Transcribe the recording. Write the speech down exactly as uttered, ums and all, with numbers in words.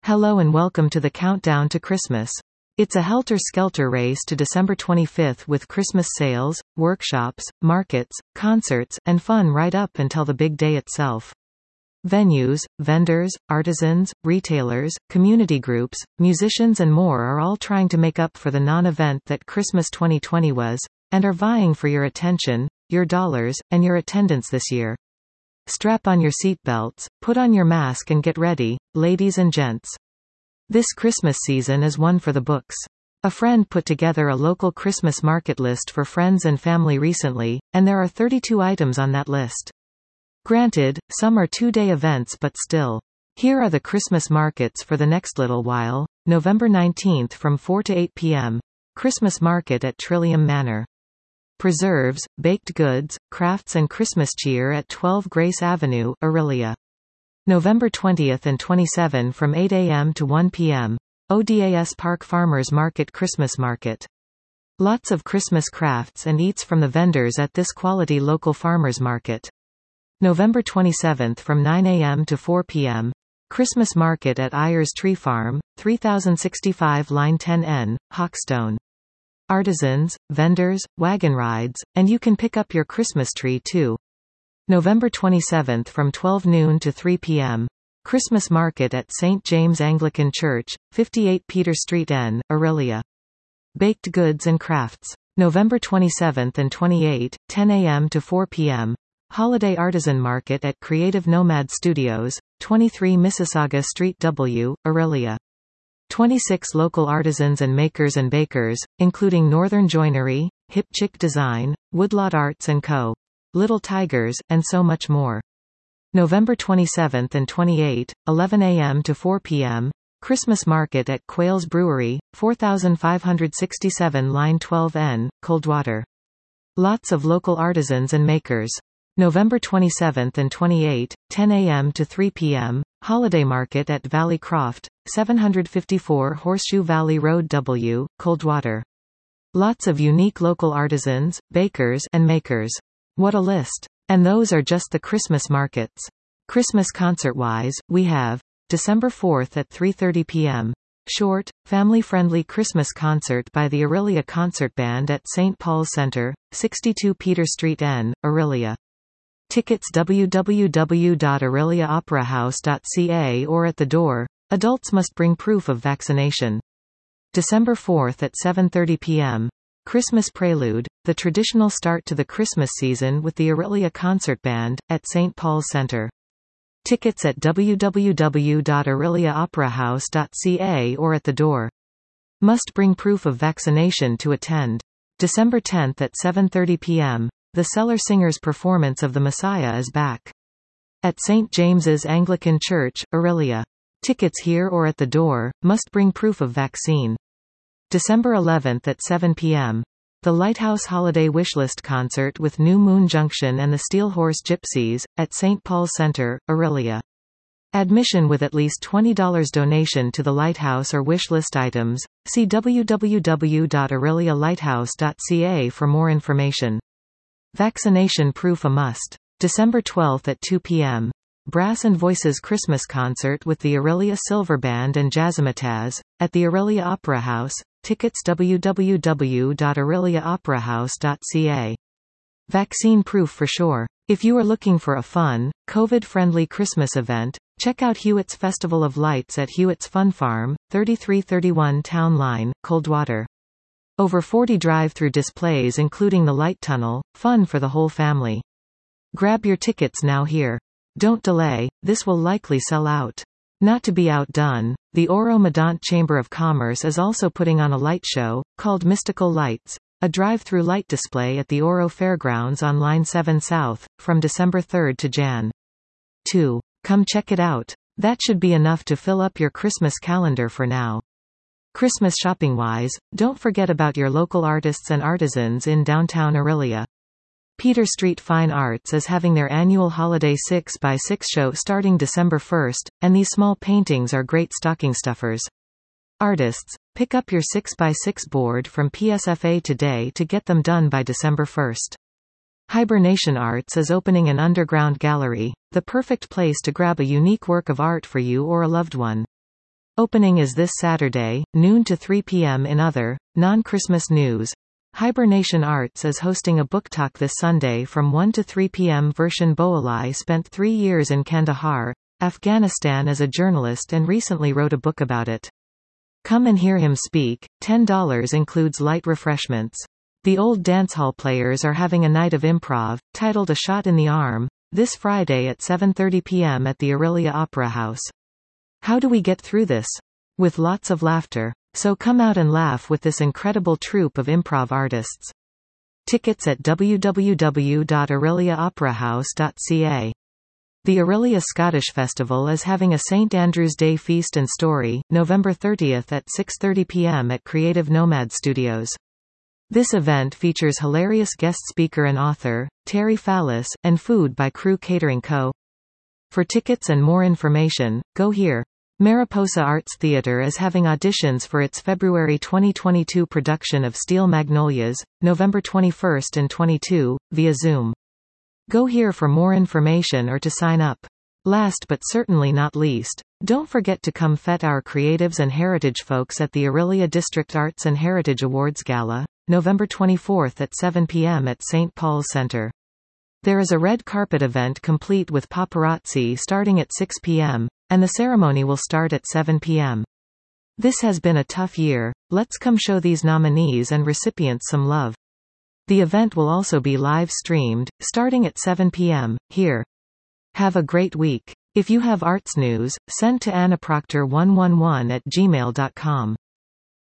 Hello and welcome to the countdown to Christmas. It's a helter-skelter race to December twenty-fifth with Christmas sales, workshops, markets, concerts, and fun right up until the big day itself. Venues, vendors, artisans, retailers, community groups, musicians and more are all trying to make up for the non-event that Christmas twenty twenty was, and are vying for your attention, your dollars, and your attendance this year. Strap on your seatbelts, put on your mask and get ready, ladies and gents. This Christmas season is one for the books. A friend put together a local Christmas market list for friends and family recently, and there are thirty-two items on that list. Granted, some are two-day events but still. Here are the Christmas markets for the next little while. November nineteenth from four to eight p m Christmas market at Trillium Manor. Preserves, baked goods, crafts and Christmas cheer at twelve Grace Avenue, Orillia. November twentieth and twenty-seventh from eight a m to one p m O D A S Park Farmers Market Christmas Market. Lots of Christmas crafts and eats from the vendors at this quality local farmers market. November twenty-seventh from nine a m to four p m Christmas Market at Ayers Tree Farm, three thousand sixty-five Line ten N, Hawkstone. Artisans, vendors, wagon rides, and you can pick up your Christmas tree too. November twenty-seventh from twelve noon to three p m Christmas Market at Saint James Anglican Church, fifty-eight Peter Street N, Orillia. Baked goods and crafts. November twenty-seventh and twenty-eighth, ten a m to four p m Holiday Artisan Market at Creative Nomad Studios, twenty-three Mississauga Street W, Orillia. twenty-six local artisans and makers and bakers, including Northern Joinery, Hip Chick Design, Woodlot Arts and Co., Little Tigers, and so much more. November twenty-seventh and twenty-eighth, eleven a m to four p m Christmas Market at Quails Brewery, four thousand five hundred sixty-seven Line twelve N, Coldwater. Lots of local artisans and makers. November twenty-seventh and twenty-eighth, ten a m to three p m Holiday Market at Valley Croft, seven fifty-four Horseshoe Valley Road W, Coldwater. Lots of unique local artisans, bakers, and makers. What a list. And those are just the Christmas markets. Christmas concert-wise, we have December fourth at three thirty p m Short, family-friendly Christmas concert by the Orillia Concert Band at Saint Paul's Center, sixty-two Peter Street N, Orillia. Tickets w w w dot orillia opera house dot c a or at the door. Adults must bring proof of vaccination. December fourth at seven thirty p m Christmas Prelude, the traditional start to the Christmas season with the Orillia Concert Band, at Saint Paul's Center. Tickets at w w w dot orillia opera house dot c a or at the door. Must bring proof of vaccination to attend. December tenth at seven thirty p m The Cellar Singers performance of The Messiah is back. At Saint James's Anglican Church, Orillia. Tickets here or at the door, must bring proof of vaccine. December eleventh at seven p m The Lighthouse Holiday Wishlist Concert with New Moon Junction and the Steel Horse Gypsies, at Saint Paul's Center, Orillia. Admission with at least twenty dollars donation to the Lighthouse or Wishlist items. See w w w dot orillia lighthouse dot c a for more information. Vaccination proof a must. December twelfth at two p m Brass and Voices Christmas Concert with the Orillia Silver Band and Jazzmatazz, at the Orillia Opera House. Tickets w w w dot orillia opera house dot c a. Vaccine proof for sure. If you are looking for a fun, COVID-friendly Christmas event, check out Hewitt's Festival of Lights at Hewitt's Fun Farm, thirty-three thirty-one Town Line, Coldwater. Over forty drive-through displays including the light tunnel, fun for the whole family. Grab your tickets now here. Don't delay, this will likely sell out. Not to be outdone, the Oro-Medonte Chamber of Commerce is also putting on a light show, called Mystical Lights, a drive-through light display at the Oro Fairgrounds on Line seven South, from December third to January second. Come check it out. That should be enough to fill up your Christmas calendar for now. Christmas shopping-wise, don't forget about your local artists and artisans in downtown Orillia. Peter Street Fine Arts is having their annual holiday six by six show starting December first, and these small paintings are great stocking stuffers. Artists, pick up your six by six board from P S F A today to get them done by December first. Hibernation Arts is opening an underground gallery, the perfect place to grab a unique work of art for you or a loved one. Opening is this Saturday, noon to three p m In other, non-Christmas news, Hibernation Arts is hosting a book talk this Sunday from one to three p m Vershan Boalai spent three years in Kandahar, Afghanistan as a journalist and recently wrote a book about it. Come and hear him speak. ten dollars includes light refreshments. The Old Dancehall Players are having a night of improv, titled A Shot in the Arm, this Friday at seven thirty p m at the Aurelia Opera House. How do we get through this? With lots of laughter. So come out and laugh with this incredible troupe of improv artists. Tickets at w w w dot aurelia opera house dot c a. The Aurelia Scottish Festival is having a Saint Andrew's Day Feast and Story, November thirtieth at six thirty p m at Creative Nomad Studios. This event features hilarious guest speaker and author, Terry Fallis, and food by Crew Catering Co. For tickets and more information, go here. Mariposa Arts Theatre is having auditions for its February twenty twenty-two production of Steel Magnolias, November twenty-first and twenty-second, via Zoom. Go here for more information or to sign up. Last but certainly not least, don't forget to come fet our creatives and heritage folks at the Aurelia District Arts and Heritage Awards Gala, November twenty-fourth at seven p m at Saint Paul's Center. There is a red carpet event complete with paparazzi starting at six p m, and the ceremony will start at seven p m This has been a tough year. Let's come show these nominees and recipients some love. The event will also be live streamed, starting at seven p m here. Have a great week. If you have arts news, send to anna proctor one one one at gmail dot com.